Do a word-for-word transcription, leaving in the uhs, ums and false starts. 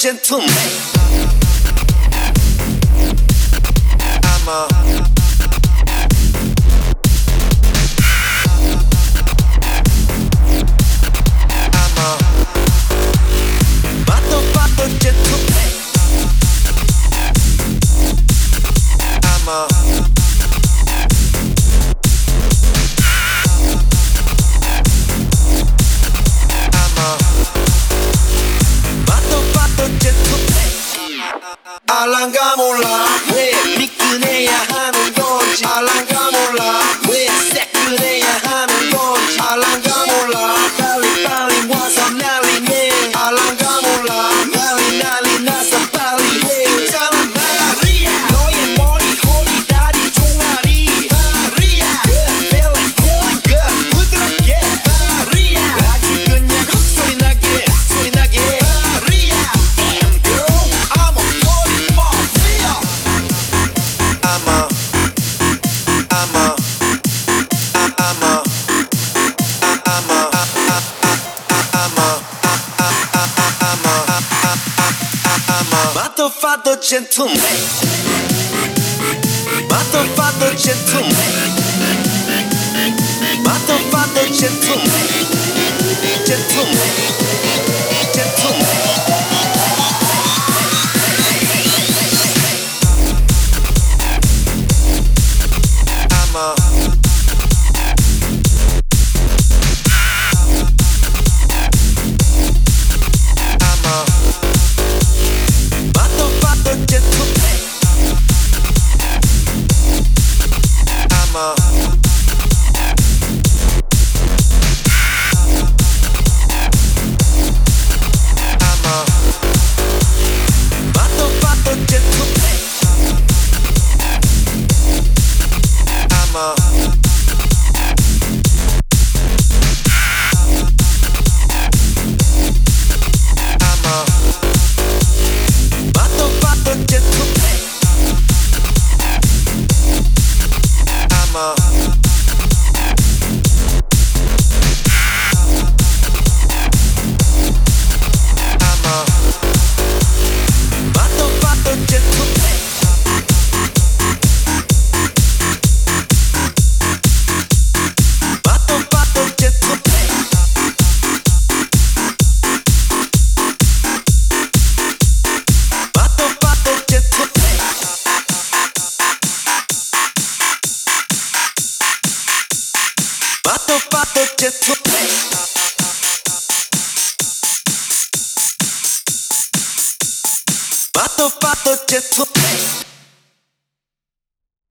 gentleman. I'm a I'm a motherfucker gentleman. I'm a 알랑가 몰라 왜 미끈해야 하는 건지 알랑가 몰라 왜 새끈해야 하는 건지 알랑가 몰라 빨리 빨리 와서 난리네 알랑가 몰라 난리 난리 나서 빨리 해 있잖아 마리아 너의 머리 허리 다리 종아리 마리아 Good feeling feeling good 부드럽게 마리아 아주 그냥 헛소리 나게 소리 나게 마리아 Damn girl I'm a I'm a, I'm a, I'm a, I'm a, I'm a, I'm a motherfucker gentleman, motherfucker gentleman, motherfucker gentleman, gentleman, gentleman. I'm a I'm a motherfucker gentleman. I'm a I'm a motherfucker gentleman. I'm a I'm a motherfucker gentleman. I'm a I'm a motherfucker gentleman. Motherfucker gentleman. Motherfucker gentleman. Motherfucker gentleman. Motherfucker gentleman.